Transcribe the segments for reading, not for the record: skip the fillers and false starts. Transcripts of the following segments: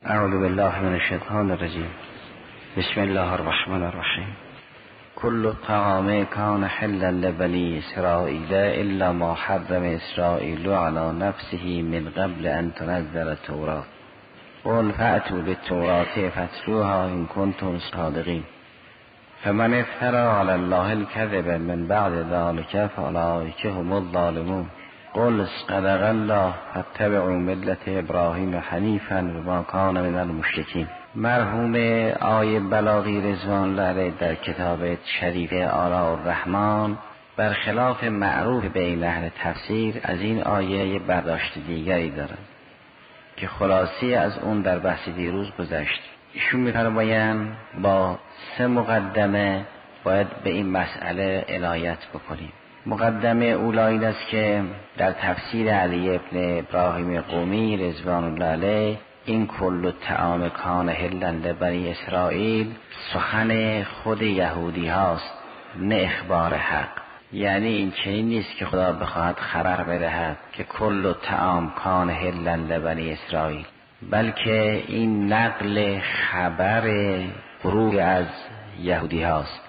اعوذ بالله من الشیطان الرجیم. بسم الله الرحمن الرحیم. کل طعام کان حلا لبنی اسرائیل الا ما حرم اسرائیل علی نفسه من قبل ان تنزل التوراة قل فأتوا بالتوراة فاتلوها ان کنتم صادقین فمن افترى علی الله الكذب من بعد ذلك فاولئک هم الظالمون قل صدق الله فاتبعوا ملة ابراهیم حنیفا وما کان من المشرکین. مرحوم آیه بلاغی رضوان الله علیه در کتاب شریف آراء الرحمن برخلاف معروف بین اهل تفسیر از این آیه یه برداشت دیگری دارند که خلاصی از اون در بحث دیروز گذشت. ایشون می‌فرمایند با 3 مقدمه باید به این مسئله عنایت بکنیم. مقدمه اولی این است که در تفسیر علی ابن ابراهیم قمی رضوان الله علیه این کل طعام کان حلا لبنی اسرائیل سخن خود یهودی هاست، نه اخبار حق. یعنی این چنین نیست که خدا بخواهد خبر بدهد که کل طعام کان حلا لبنی اسرائیل، بلکه این نقل خبر روی از یهودی هاست،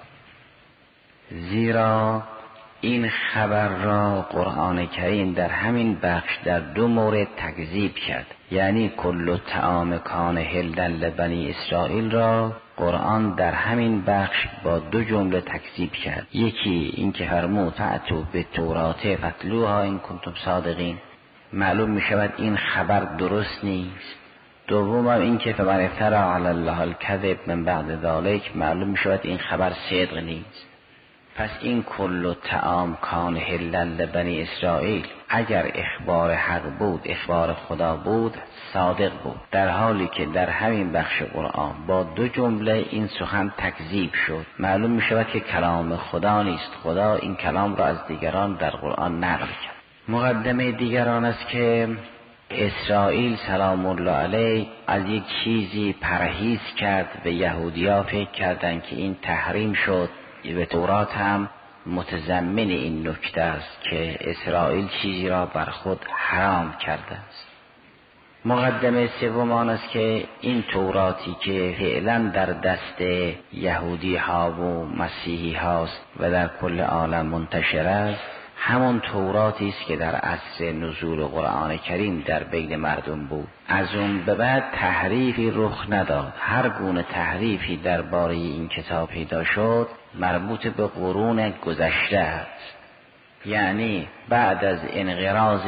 زیرا این خبر را قرآن کریم در همین بخش در 2 مورد تکذیب کرد. یعنی کل طعام کان حلا لبنی اسرائیل را قرآن در همین بخش با 2 جمله تکذیب کرد. یکی این که فرمود فأتوا بالتوراة فاتلوها ان کنتم صادقین، معلوم می شود این خبر درست نیست. دوم این که فمن افتری علی الله الکذب من بعد ذلک، معلوم می شود این خبر صدق نیست. پس این کل طعام کان حلا لبنی اسرائیل اگر اخبار حق بود، اخبار خدا بود، صادق بود، در حالی که در همین بخش قرآن با 2 جمله این سخن تکذیب شد، معلوم می شود که کلام خدا نیست. خدا این کلام را از دیگران در قرآن نقل کرد. مقدمه دیگران است که اسرائیل سلام الله علیه از یک چیزی پرهیز کرد. به یهودیا فکر کردند که این تحریم شد. به تورات هم متضمن این نکته است که اسرائیل چیزی را بر خود حرام کرده است. مقدمه سوم آن است که این توراتی که فعلا در دست یهودی ها و مسیحی هاست و در کل عالم منتشر است، همون توراتی است که در عصر نزول قرآن کریم در بین مردم بود. از اون به بعد تحریفی رخ نداد. هر گونه تحریفی درباره این کتاب پیدا شد مربوط به قرون گذشته است. یعنی بعد از انقراض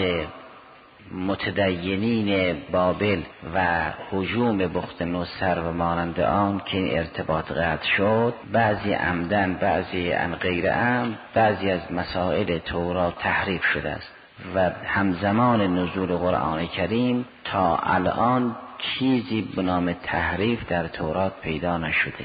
متدینین بابل و هجوم بختنصر و مانند آن که این ارتباط قطع شد، بعضی عمدن بعضی عن غیر عمد بعضی از مسائل تورات تحریف شده است و همزمان نزول قرآن کریم تا الان چیزی به نام تحریف در تورات پیدا نشده.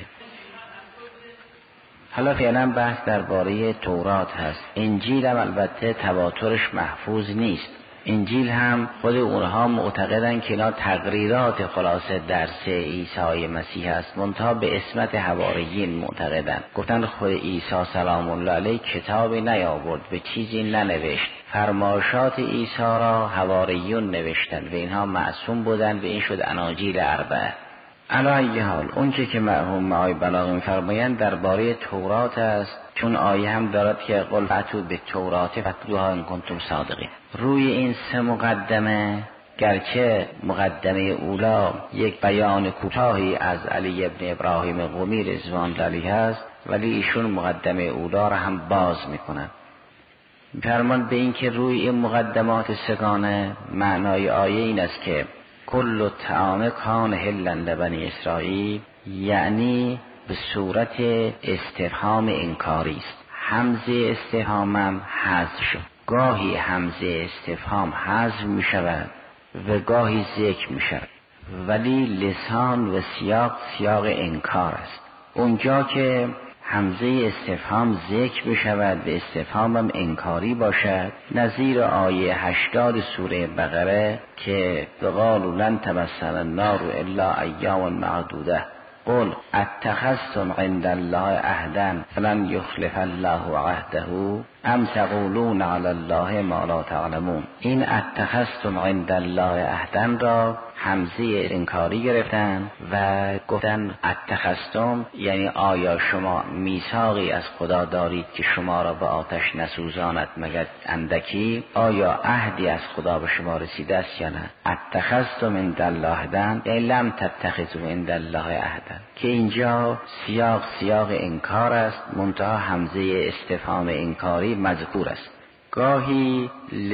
حالا فعلا بحث درباره تورات هست. انجیل هم البته تواترش محفوظ نیست. انجیل هم خود اونها معتقدن که اینا تقریرات خلاصه درس عیسی مسیح است، منتها به اسمت حواریین معتقدن. گفتن خود عیسی سلام الله علیه کتابی نیاورد، به چیزی ننوشت، فرمایشات عیسی را حواریون نوشتن و اینها معصوم بودن و این شد اناجیل 4. علی ای حال اون که مرحوم آیه بلاغی می‌فرمایند درباره تورات است، چون آیه هم دارد که قل فأتوا بالتوراة فاتلوها ان کنتم صادقین. روی این 3 مقدمه، گرچه مقدمه اولا یک بیان کوتاهی از علی ابن ابراهیم قمی رضوان الله علیه است، ولی ایشون مقدمه اولا را هم باز میکنند. فرمان به این که روی این مقدمات 3 معنای آیه این است که کل طعام کان حلا لبنی اسرائیل، یعنی به صورت استفهام انکاری است. همزه استفهام هم حذف شد. گاهی همزه استفهام حذف می شود و گاهی ذکر می شود، ولی لسان و سیاق انکار است. اونجا که همزه استفهام ذکر بشود و استفهام هم انکاری باشد، نظیر آیه 80 سوره بقره که قالوا لن تمسنا النار الا ایاما معدوده قل اتخذتم عند الله عهدا فلن یخلف الله عهده ام تقولون علی الله ما لا تعلمون. این اتخذتم عند الله عهدا را همزه انکاری گرفتن و گفتن اتخذتم، یعنی آیا شما میثاقی از خدا دارید که شما را به آتش نسوزاند مگر اندکی؟ آیا عهدی از خدا به شما رسیده است یا نه؟ اتخذتم عند الله عهدا، یعنی لم تتخذوا عند الله عهدا، که اینجا سیاق انکار است، منتها همزه استفهام انکاری مذکور است. گاهی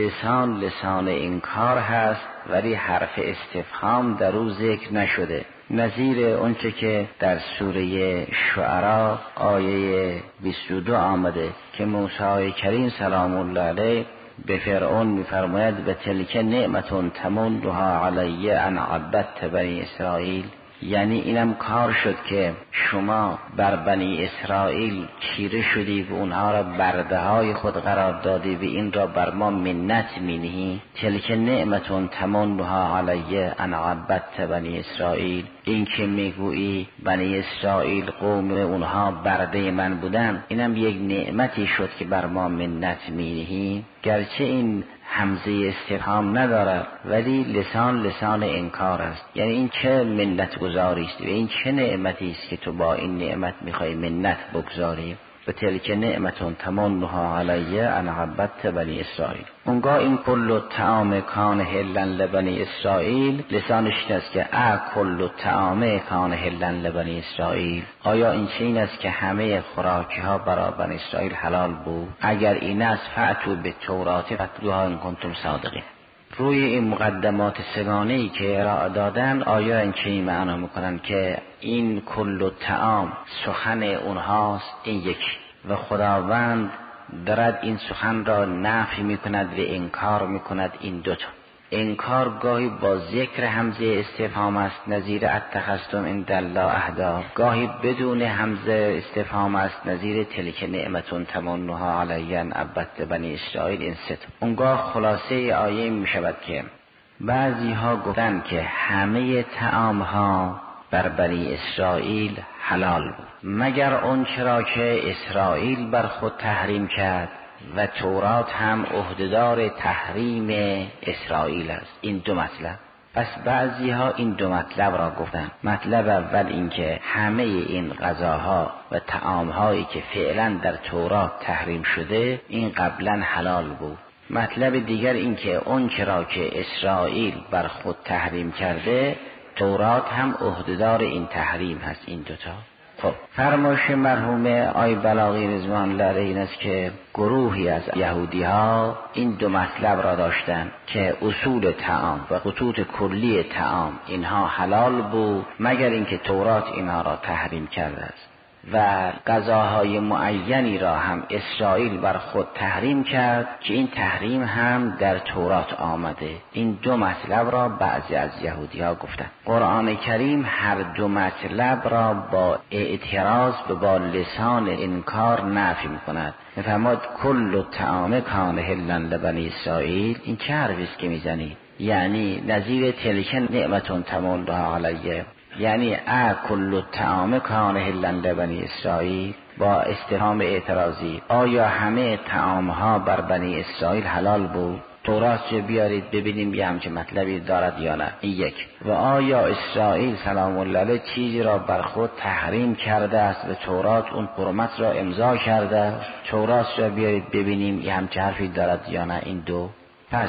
لسان انکار هست ولی حرف استفهام در او ذکر نشده، نظیر اونچه که در سوره شعراء آیه 22 آمده که موسی کریم سلام الله علیه به فرعون می‌فرماید و تلک نعمت تمنها علی ان عبدت بنی اسرائیل، یعنی اینم کار شد که شما بر بنی اسرائیل چیره شدی و اونها را برده های خود قرار دادی و این را بر ما منت مینهی. تلک نعمتون تمنها علی ان عبدت بنی اسرائیل، این که میگویی بنی اسرائیل قوم اونها برده من بودن، اینم یک نعمتی شد که بر ما منت مینهی. گرچه این همزه استفهام ندارد ولی لسان انکار است، یعنی این چه منت گذاری است و این چه نعمتی است که تو با این نعمت میخوای منت بگذاری. و تلک نعمتون تمنها علی ان عبدت بنی اسرائیل. اونگاه این کل الطعام کان حلا لبنی اسرائیل، لسانش است که کل الطعام کان حلا لبنی اسرائیل، آیا این چین است که همه خوراکی ها برای بنی اسرائیل حلال بود؟ اگر این است فأتوا بالتوراة فاتلوها ان کنتم صادقین. روی این مقدمات سگانه‌ای که ارائه دادن، آیا این چنین معنا میکنن که این کل الطعام سخن اونهاست، این یک، و خداوند دارد این سخن را نفی میکند و انکار میکند این دوتا. انکار گاهی با ذکر همزه استفهام است، نظیر اتخذتم عند الله عهدا، گاهی بدون همزه استفهام است، نظیر تلک نعمتون تمنها علی ان عبدت بنی اسرائیل. این ست اونگاه خلاصه آیه می شود که بعضی ها گفتن که همه طعام ها بر بنی اسرائیل حلال بود مگر اون چرا که اسرائیل بر خود تحریم کرد و تورات هم عهدهدار تحریم اسرائیل است. این دو مطلب. پس بعضی ها این دو مطلب را گفتن. مطلب اول این که همه این غذاها و طعامهایی که فعلا در تورات تحریم شده این قبلا حلال بود. مطلب دیگر این که اون چرا که اسرائیل بر خود تحریم کرده تورات هم عهدهدار این تحریم هست. این دوتا. خب فرمایش مرحوم آی بلاغی رضوان الله علیه این است که گروهی از یهودی ها این دو مطلب را داشتن که اصول طعام و خطوط کلی طعام اینها حلال بود مگر اینکه تورات اینها را تحریم کرده است، و غذاهای معینی را هم اسرائیل بر خود تحریم کرد که این تحریم هم در تورات آمده. این دو مطلب را بعضی از یهودی ها گفتن. قرآن کریم هر دو مطلب را با اعتراض با لسان انکار نفی می‌کند. می‌فرماید کل الطعام کان حلا لبنی اسرائیل، این چه حرفی است که میزنید؟ یعنی نظیر تلک نعمتون تمنها علیه، یعنی کل الطعام کان حلا لبنی اسرائیل، با استفهام اعتراضی آیا همه طعام ها بر بنی اسرائیل حلال بود؟ تورات چه بیارید ببینیم یه همچه مطلبی دارد یا نه. این یک. و آیا اسرائیل سلام الله علیه چیزی را بر خود تحریم کرده است و تورات اون حرمت را امضا کرده؟ تورات چه بیارید ببینیم یه همچه حرفی دارد یا نه. این دو. پس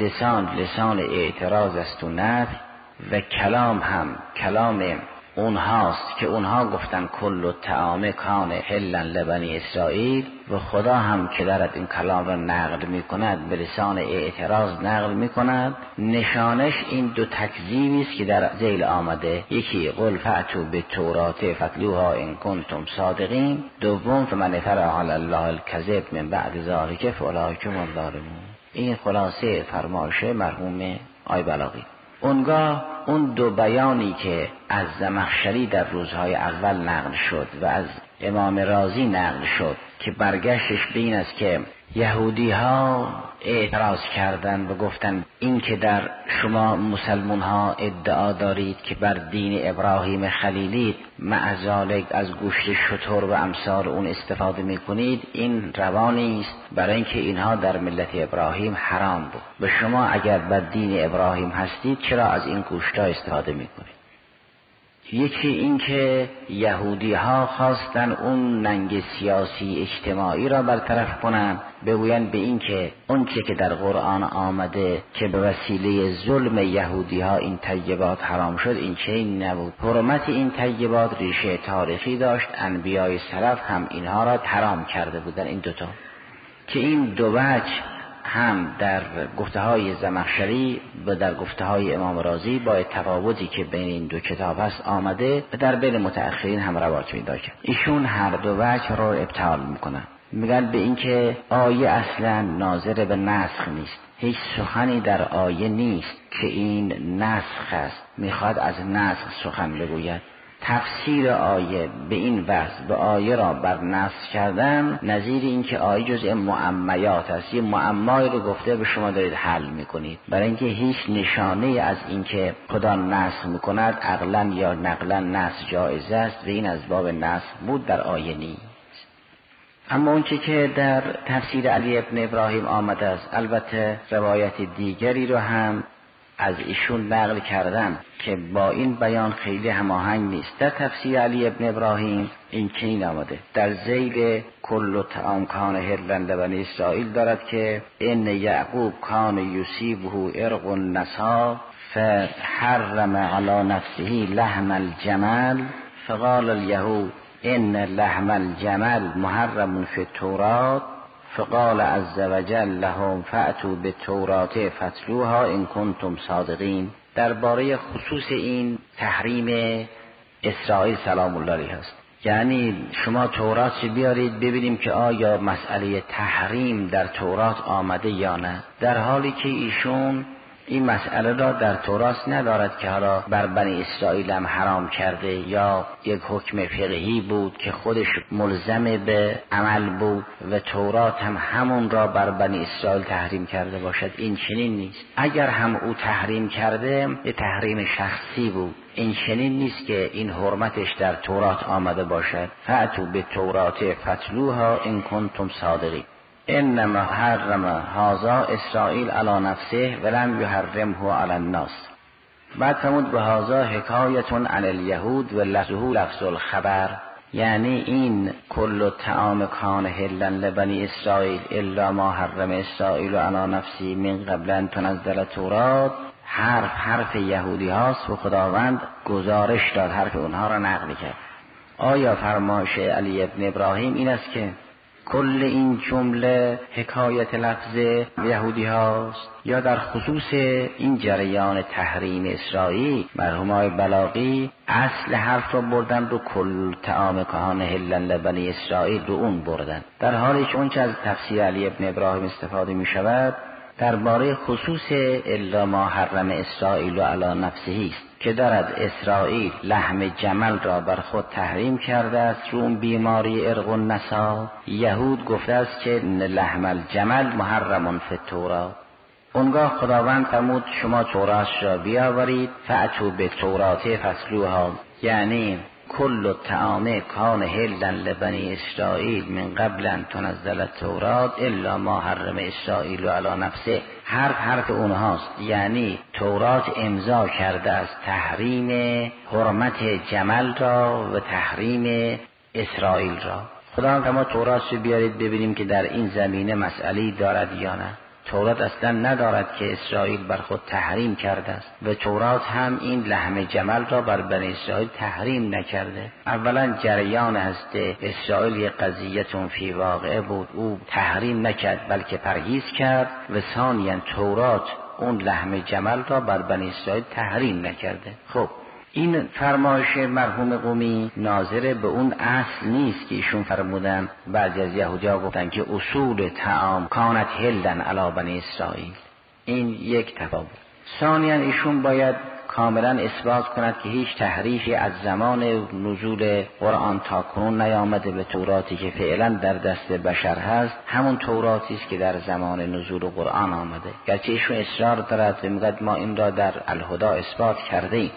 لسان اعتراض است و نفی، و کلام هم کلام اونهاست که اونها گفتن کل الطعام کان حلا لبنی اسرائیل، و خدا هم که دارد این کلام را نقل می کند به لسان اعتراض نقل می کند. نشانش این دو تکذیبی است که در ذیل آمده. یکی قل فأتوا بالتوراة فاتلوها ان کنتم صادقین، دوم فمن افتری علی الله الکذب من بعد ذلک فاولئک هم الظالمون. این خلاصه فرمایش مرحوم آی بلاغی. اونگاه اون دو بیانی که از زمخشری در روزهای اول نقل شد و از امام رازی نقل شد که برگشتش به این است که یهودی ها اعتراض کردن و گفتن این که در شما مسلمون ها ادعا دارید که بر دین ابراهیم خلیلید، معذالک از گوشت شتر و امثال اون استفاده میکنید، این روا نیست، برای اینکه اینها در ملت ابراهیم حرام بود. به شما اگر بر دین ابراهیم هستید چرا از این گوشت ها استفاده میکنید؟ یکی این که یهودی ها خواستن اون ننگ سیاسی اجتماعی را برطرف کنن، بگوین به این که اون چه که در قرآن آمده که به وسیله ظلم یهودی ها این طیبات حرام شد، این چنین نبود. حرمت این طیبات ریشه تاریخی داشت، انبیای سلف هم اینها را حرام کرده بودن. این دوتا که این دو وجه هم در گفته های زمخشری و در گفته های امام رازی با تفاوتی که بین این دو کتاب هست آمده و در بین متأخرین هم روایت می داشت. ایشون هر دو وجه رو ابطال میکنن، میگن به این که آیه اصلا ناظر به نسخ نیست، هیچ سخنی در آیه نیست که این نسخ است، میخواد از نسخ سخن بگوید. تفسیر آیه به این وجه به آیه را بر نسخ کردن نظیر این که آیه جزء معمیات است، یه معمایی رو گفته به شما دارید حل میکنید، برای اینکه هیچ نشانه از این که خدا نسخ میکند عقلا یا نقلا نسخ جایز است و این از باب نسخ بود در آیه نیست. اما اون که در تفسیر علی ابن ابراهیم آمده است، البته روایت دیگری رو هم از ایشون نقل کردن که با این بیان خیلی هماهنگ نیست. در تفسیر علی ابن ابراهیم این چنین آمده، در ذیل کل طعام کان حلا لبنی اسرائیل دارد که ان یعقوب کان یصیبه عرق النسا فحرم علی نفسه لحم الجمل فقال الیهود ان لحم الجمل محرم فی التوراة فقال عز وجل لهم فأتوا بالتوراة فاتلوها ان کنتم صادقین. درباره خصوص این تحریم اسرائیل سلام الله علیه است، یعنی شما تورات بیارید ببینیم که آیا مسئله تحریم در تورات آمده یا نه، در حالی که ایشون این مسئله را در تورات ندارد که حالا بر بنی اسرائیل هم حرام کرده یا یک حکم فقهی بود که خودش ملزم به عمل بود و تورات هم همون را بر بنی اسرائیل تحریم کرده باشد. این چنین نیست. اگر هم او تحریم کرده یه تحریم شخصی بود، این چنین نیست که این حرمتش در تورات آمده باشد. فأتوا بالتوراة فاتلوها ان کنتم صادقین. انما حرم هذا اسرائیل علی نفسه ولم یحرمه علی الناس. بعد فرمود به هذا حکایتون عن الیهود و لفظه لفظ الخبر، یعنی این کل طعام کان حلا لبنی اسرائیل الا ما حرم اسرائیل علی نفسی من قبل ان تنزل التوراة، حرف یهودی هاست و خداوند گزارش داد، حرف اونها را نقل کرد. آیا فرمایش علی ابن ابراهیم این است که کل این جمله حکایت لفظ یهودی هاست، یا در خصوص این جریان تحریم اسرائیل مرحوم بلاغی اصل حرف رو بردن رو کل طعام کان حلا لبنی اسرائیل رو اون بردن، در حالی که اون چه از تفسیر علی ابن ابراهیم استفاده می شود درباره خصوص الا ما حرم اسرائیل علی نفسه است که دارد اسرائیل لحم جمل را بر خود تحریم کرده است رو اون بیماری عرق النسا. یهود گفته است که لحم الجمل محرم فی التوراة. اونگاه خداوند فرمود شما تورات را بیاورید، فأتوا بالتوراة فاتلوها، یعنی کل الطعام کان حلا لبنی اسرائیل من قبل ان تنزل التوراة الا ما حرم اسرائیل علی نفسه. حرف اونهاست، یعنی تورات امضا کرده از تحریم حرمت جمل را و تحریم اسرائیل را. خدا هم تورات رو بیارید ببینیم که در این زمینه مسئله دارد یا نه. تورات اصلا ندارد که اسرائیل بر خود تحریم کرده است و تورات هم این لحم جمل را بر بنی اسرائیل تحریم نکرده. اولا جریان هست اسرائیل یک قضیتون فی واقعه بود، او تحریم نکرد بلکه پرهیز کرد، و ثانیا تورات اون لحم جمل را بر بنی اسرائیل تحریم نکرده. خب این فرمایش مرحوم قمی ناظر به اون اصل نیست که ایشون فرمودن. بعضی از یهودی‌ها گفتن که اصول طعام کانت حلا علی بنی اسرائیل. این یک تفاوت. ثانیا ایشون باید کاملا اثبات کند که هیچ تحریفی از زمان نزول قرآن تا کنون نیامده به توراتی که فعلا در دست بشر هست، همون توراتی است که در زمان نزول قرآن آمده. گرچه ایشون اصرار دارد و میگوید ما این را در الهدی اثبات کرده ایم.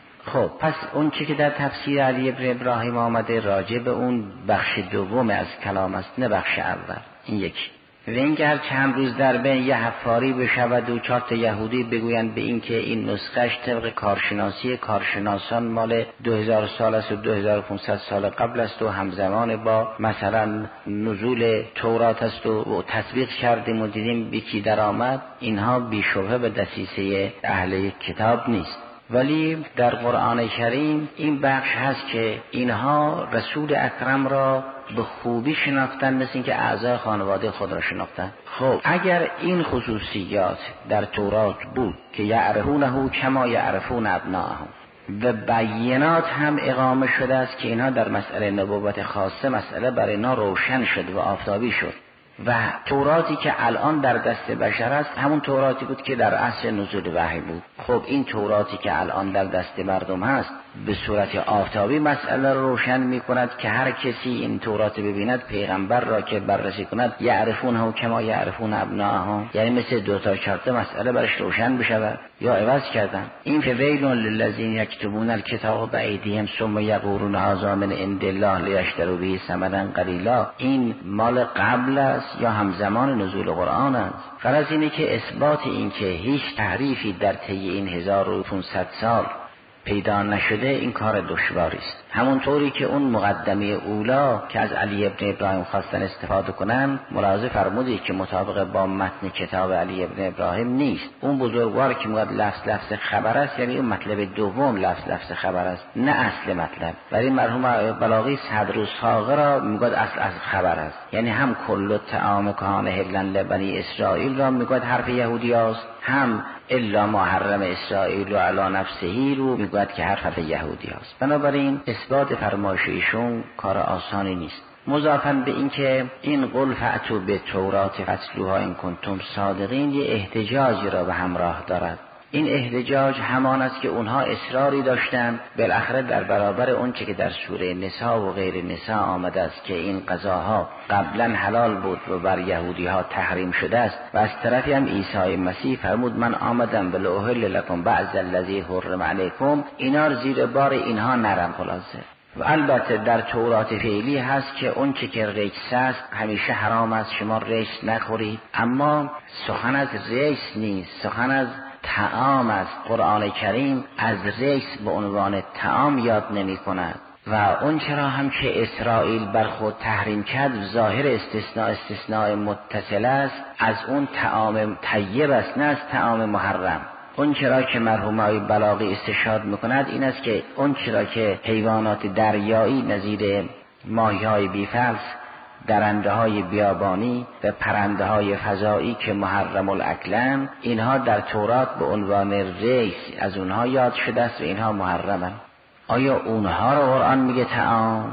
خب پس اون چی که در تفسیر علی ابن ابراهیم آمده راجع به اون بخش دوم از کلام است، نه بخش اول. این یکی. و اینکه هر چند روز در بین یه حفاری بشود و 4 تا یهودی بگویند به این که این نسخهش طبق کارشناسی کارشناسان مال 2000 سال است و 2500 سال قبل است و همزمان با مثلا نزول تورات است و تطبیق کردیم و دیدیم یکی در آمد، اینها بیشبه به دسیسه اهل کتاب نیست. ولی در قرآن کریم این بخش هست که اینها رسول اکرم را به خوبی شناختن، مثل این که اعضای خانواده خود را شناختن. خب اگر این خصوصیات در تورات بود که یعرفونه کما یعرفون ابناءهم و بینات هم اقامه شده است که اینها در مسئله نبوت خاصه مسئله برای اینا روشن شد و آفتابی شد و توراتی که الان در دست بشر است همون توراتی بود که در عصر نزول وحی بود. خب این توراتی که الان در دست مردم هست به صورت آفتابی مسئله رو روشن می کند که هر کسی این تورات ببیند پیغمبر را که بررسی کند یعرفونه کما یعرفون ابناءهم، یعنی مثل 2 تا 4 تا مسئله برش روشن بشود یا عوض کردن. این فویل للذین یکتبون الکتاب بایدیهم ثم یقولون هذا من عند الله لیشتروا به ثمنا قلیلا، این مال قبل است یا همزمان نزول قرآن است. غرض اینه که اثبات این که هیچ تحریفی در طی این 1500 سال پیدا نشده این کار دشواری است. همونطوری که اون مقدمه اولا که از علی ابن ابراهیم خواستن استفاده کنن، ملاحظه فرمودید که مطابق با متن کتاب علی ابن ابراهیم نیست. اون بزرگوار که میگه لفظ خبر است، یعنی اون مطلب دوم لفظ خبر است، نه اصل مطلب. ولی مرحوم بلاغی صدر الصاغه را میگه اصل از خبر است، یعنی هم کل طعام کان حلا لبنی اسرائیل را میگه حرف یهودی است، هم الا ما حرم اسرائیل و علی نفسه رو میگوید که حرف یهودی است. بنابراین اثبات فرمایش ایشون کار آسانی نیست. مضافاً به این که این قل فأتوا به تورات فاتلوها این کنتم صادقین یه احتجاجی را به همراه دارد. این احتجاج همان است که اونها اصراری داشتند بالاخره در برابر اون چه که در سوره نساء و غیر نساء آمده است که این غذاها قبلا حلال بود و بر یهودی ها تحریم شده است و از طرفی هم عیسی مسیح فرمود من آمدم بلاحل لکم بعض الذی حرم علیکم، اینا زیر بار اینها نرم. خلاصه و البته در تورات فعلی هست که اون چه که رجس است همیشه حرام است، شما رجس نخورید، اما سخن از رجس نیست، سخن از طعام است. قرآن کریم از رجس به عنوان طعام یاد نمی کند و اون چرا هم که اسرائیل بر خود تحریم کرد ظاهر استثناء متصل است، از اون طعام طیب است نه از طعام محرم. اون چرا که مرحوم آقای بلاغی استشهاد میکند این است که اون چرا که حیوانات دریایی نظیر ماهی‌های بیفلس، درنده های بیابانی و پرنده های فضایی که محرم الاکلن، اینها در تورات به عنوان ریس از اونها یاد شده است و اینها محرمن. آیا اونها رو قرآن میگه طعام؟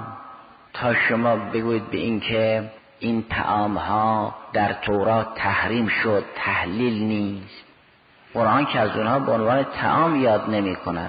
تا شما بگوید به این که این طعام ها در تورات تحریم شد، تحلیل نیست. قرآن که از اونها به عنوان طعام یاد نمی کند.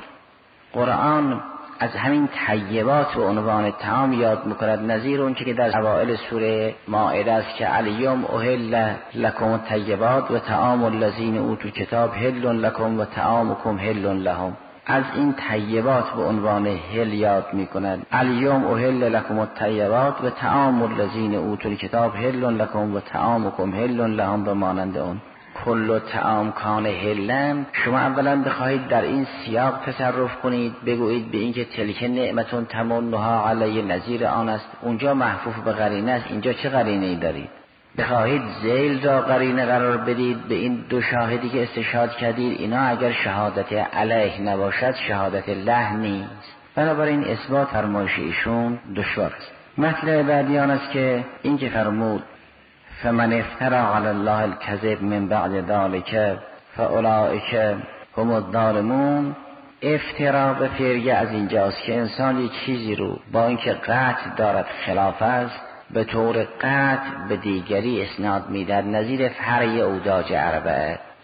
قرآن از همین طیبات به عنوان طعام یاد میکند، نظیر اون که در اوائل سوره مائده است که الیوم احل لکم الطیبات و طعام الذین اوتوا الکتاب حل لکم و طعامکم حل لهم. از این طیبات به عنوان حل یاد میکند. الیوم احل لکم الطیبات و طعام الذین اوتوا الکتاب حل لکم و طعامکم حل لهم به مانند اون. کل طعام کان حلن، شما اولا بخواهید در این سیاق تصرف کنید، بگویید به اینکه تلک نعمتون تمنها علی نظیر آن است، اونجا محفوف به قرینه است، اینجا چه قرینه‌ای دارید؟ بخواهید ذیل را قرینه قرار بدید به این دو شاهدی که استشهاد کردید، اینا اگر شهادت علیه نباشد شهادت له نیست. بنابراین اثبات فرمایش ایشون دشوار است. مطلب بعدی آن است که این که فرمود فمن افترى علی الله الکذب من بعد ذلک فاولئک هم الظالمون. افترا به فعل از اینجاست که انسان یک چیزی رو با اینکه قطع دارد خلاف است به طور قطع به دیگری اسناد میدهد، نظیر فرع اوداج عربه.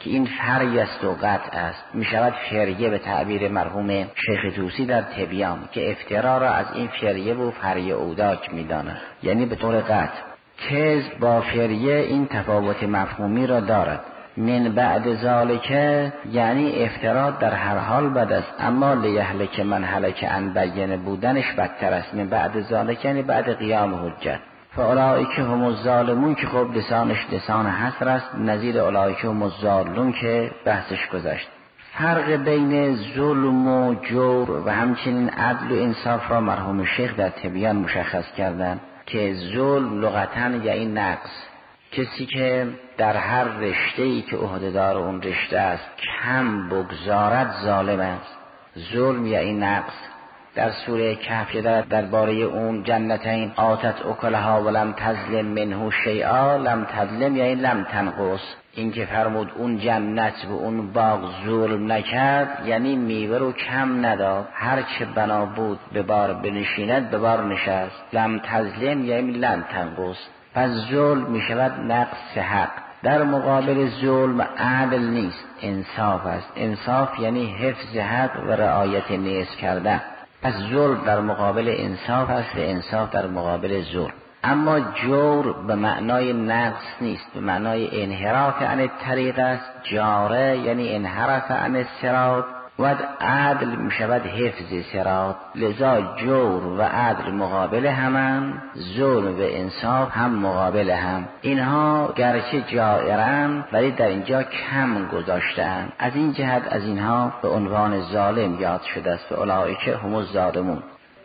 که این فری است و قطع است. می شود فریه به تعبیر مرحوم شیخ طوسی در تبیان که افترا را از این فریه و فری اوداک می داند، یعنی به طور قطع. کذب با فریه این تفاوت مفهومی را دارد. من بعد ذالکه یعنی افترا در هر حال بد است، اما لیهلک من هلک عن بینه بودنش بدتر است. من بعد ذالکه یعنی بعد قیام حجت. فاولئک هم الظالمون که خب لسانش لسان حصر است، نظیر اولئک هم الضالون که بحثش گذشت. فرق بین ظلم و جور و همچنین عدل و انصاف را مرحوم شیخ در تبیان مشخص کردند که ظلم لغتاً یعنی نقص. کسی که در هر رشته‌ای که عهده‌دار اون رشته است کم بگذارد ظالم است. ظلم یعنی نقص. در سوره کهف درباره اون جنتین آتت اکلها ولم تظلم منه شیئا، لم تظلم یعنی لم تنقص. این که فرمود اون جنت و اون باغ ظلم نکرد یعنی میوه رو کم نداد، هر چه بنا بود به بار بنشیند به بار نشست. لم تظلم یعنی لم تنقص. پس ظلم می شود نقص حق. در مقابل ظلم عدل نیست، انصاف است. انصاف یعنی حفظ حق و رعایت نیز کردن. پس ظلم در مقابل انصاف است و انصاف در مقابل ظلم. اما جور به معنای نقص نیست، به معنای انحراف عن الطریق است. جاره یعنی انحرف عن الصراط و عدل می شود حفظ صراط. لذا جور و عدل مقابل همند، ظلم و انصاف هم مقابل هم. اینها گرچه جائرند ولی در اینجا کم گذاشتند. از این جهت از اینها به عنوان ظالم یاد شده است. اولئک هم الظالمون.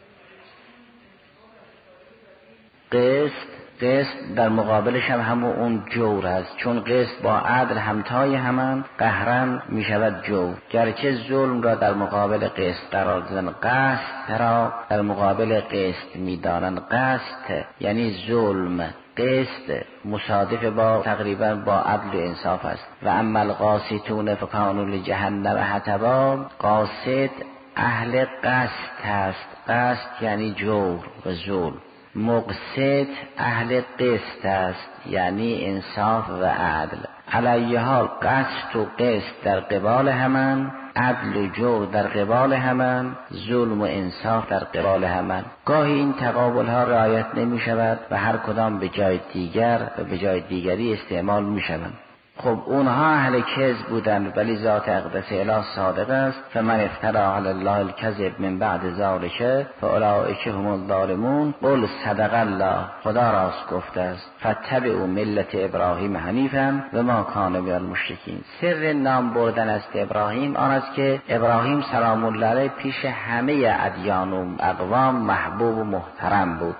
قسط در مقابلش هم همون اون جور هست، چون قسط با عدل همتای همان، قهرن می شود جور. گرچه ظلم را در مقابل قسط قرار دادن، قسط را در مقابل قسط می دانند. قسط یعنی ظلم، قسط مصادف با تقریبا با عدل و انصاف است. و اما القاسطون فکانوا لجهنم حطبا، قاسط اهل قسط هست. قسط یعنی جور و ظلم. مقسط اهل قسط است، یعنی انصاف و عدل. علیه حال قسط و قسط در قبال همان، عدل و جور در قبال همان، ظلم و انصاف در قبال همان. گاهی این تقابل ها رعایت نمی شود و هر کدام به جای دیگر و به جای دیگری استعمال می شوند. خب اونها اهل کذب بودن ولی ذات اقدس اله صادق است. فمن افتری علی الله الکذب من بعد ذلک فاولئک هم الظالمون. قل صدق الله، خدا راست گفته است. فاتبعوا ملت ابراهیم حنیفا و ما کان من المشرکین. سر نام بردن است ابراهیم آن است که ابراهیم سلام الله علیه پیش همه ادیان و اقوام محبوب و محترم بود.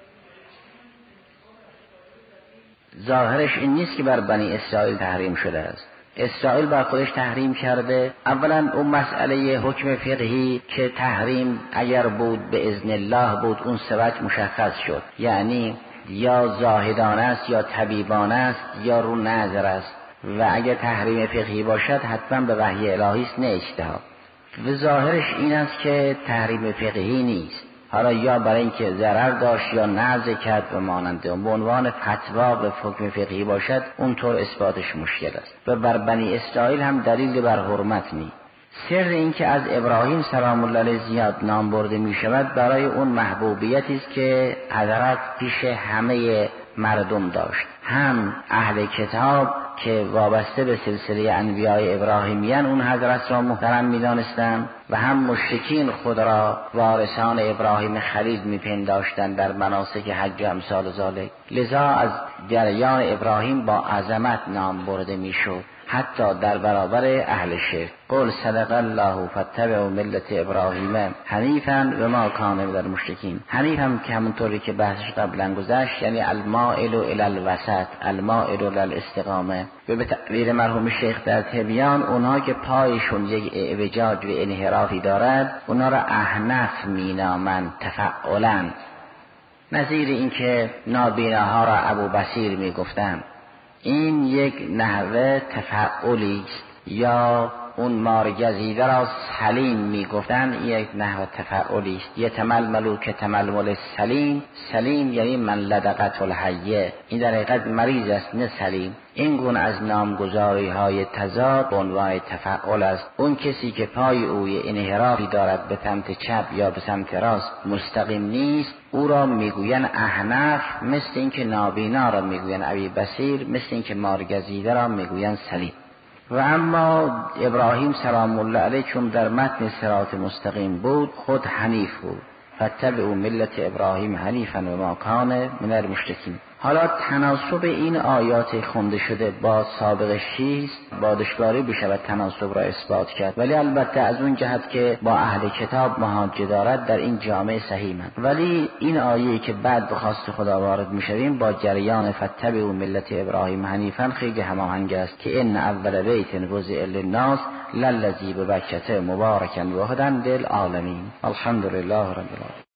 ظاهرش این نیست که بر بنی اسرائیل تحریم شده است. اسرائیل بر خودش تحریم کرده. اولا اون مسئله حکم فقهی که تحریم اگر بود به اذن الله بود، اون سبت مشخص شد، یعنی یا زاهدانه است یا طبیبانه است یا رو نظر است. و اگر تحریم فقهی باشد حتما به وحی الهی است نه اجتهاد. و ظاهرش این است که تحریم فقهی نیست، حالا یا برای اینکه ضرر داشت یا نزع کرد و مانند اون، به عنوان فتوا به حکم فقهی باشد اونطور اثباتش مشکل است. و بر بنی اسرائیل هم دلیل بر حرمت نیست. سر این که از ابراهیم سلام الله علیه زیاد نام برده می شود برای اون محبوبیتی است که حضرت پیش همه مردم داشت، هم اهل کتاب که وابسته به سلسله انبیاء ابراهیمیان اون حضرت را محترم می دانستند و هم مشرکین خود را وارثان ابراهیم خلیل می پنداشتند در مناسک حج و امثال ذالک. لذا از جریان ابراهیم با عظمت نام برده می شد، حتی در برابر اهل شرک. قل صدق الله فاتبعوا ملت ابراهیم حنیفا و ما کان من المشرکین. حنیف هم که همونطوری که بحثش قبلا گذشت یعنی المائل الی الوسط، المائل الی الاستقامه. و به تعبیر مرحوم شیخ در تبیان اونها که پایشون یک اعوجاج و انحرافی دارد اونها را احنف مینامند تفعلا. نظیر این که نابیناها را ابو بصیر میگفتند، این یک نحوه تفعلی است یا اون مار گزیده را سلیم میگفتن، یک نحو تفعلی است. یتململو که تململ سلیم، سلیم یعنی من لدغت الحیه، این در حقیقت مریض است نه سلیم. این گونه از نامگذاری های تضاد به عنوان تفعل است. اون کسی که پای اوی انحرافی دارد به سمت چپ یا به سمت راست مستقیم نیست، او را میگوین احنف، مثل اینکه نابینا را میگوین ابی بصیر، مثل اینکه مارگزیده را میگوین سلیم. و اما ابراهیم سلام الله علیه چون در متن صراط مستقیم بود، خود حنیف بود. فاتبعوا ملت ابراهیم حنیفا و ما کان من المشرکین. حالا تناسب این آیات خونده شده با سابق چیست؟ با دشواری بشود تناسب را اثبات کرد، ولی البته از اون جهت که با اهل کتاب محاجه دارد در این جامعه صحیح من. ولی این آیه‌ای که بعد به خواست خدا وارد میشویم با جریان فاتبعوا ملت ابراهیم حنیفا خیلی هماهنگ است که ان اول بیت وضع للناس للذی ببکة مبارکا و هدی للعالمین. الحمدلله رب العالمین.